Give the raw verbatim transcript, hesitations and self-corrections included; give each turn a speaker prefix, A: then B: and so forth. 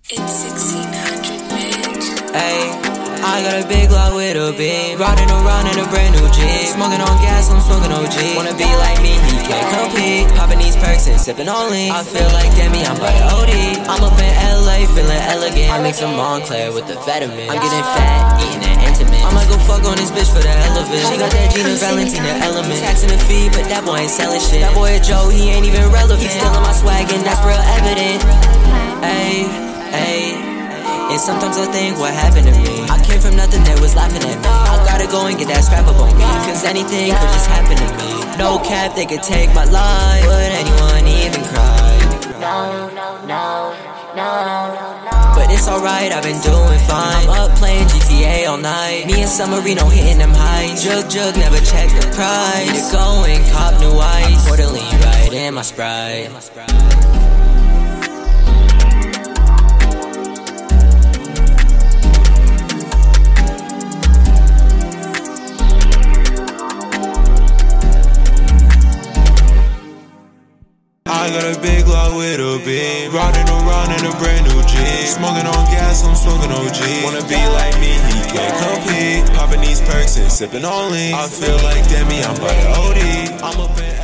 A: It's sixteen hundred, bitch.
B: Ayy, I got a big Glock with a beam, riding around in a brand new Jeep, smoking on gas, I'm smoking O G. Wanna be like me, he can't compete. Popping these perks and sipping on lean. I feel like Demi, I'm by the O D. I'm up in L A, feeling elegant. I make some Montclair with the vitamin. I'm getting fat, eating it intimate. I might go fuck on this bitch for the hell of it. She got that Gina Valentina element, taxing the fee, but that boy ain't selling shit. That boy a Joe, he ain't even relevant. He's stealing my swag and that's real evident. Ayy, ayy. And sometimes I think what happened to me. I came from nothing, they was laughing at me. I gotta go and get that scrap up on me, cause anything could just happen to me. No cap, they could take my life. Would anyone even cry?
A: No, no, no, no, no.
B: But it's alright, I've been doing fine. I'm up playing G T A all night. Me and Summerino hitting them heights. Jug jug, never check the price. Need to go and cop new ice. Pour the lean right in my Sprite.
C: I got a big Glock with a beam, riding around in a brand new Jeep, smoking on gas, I'm smoking O G. Wanna be like me, he can't compete. Popping these perks and sipping on lean. I feel like Demi, I'm by the O D. I'm up in